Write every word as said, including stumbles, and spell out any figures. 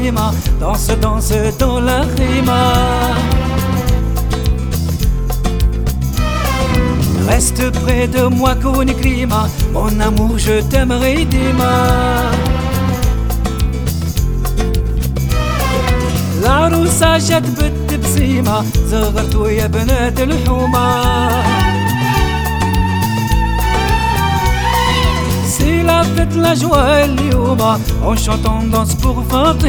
Naïma, danse, danse dans la rima. Reste près de moi, Kouni Klima, mon amour, je t'aimerai dima. العروسة جت بالتبسيمة، زغرتوا يا بنات الحومة. C'est la fête, la joie et l'youma, on chante, on danse pour Fatima.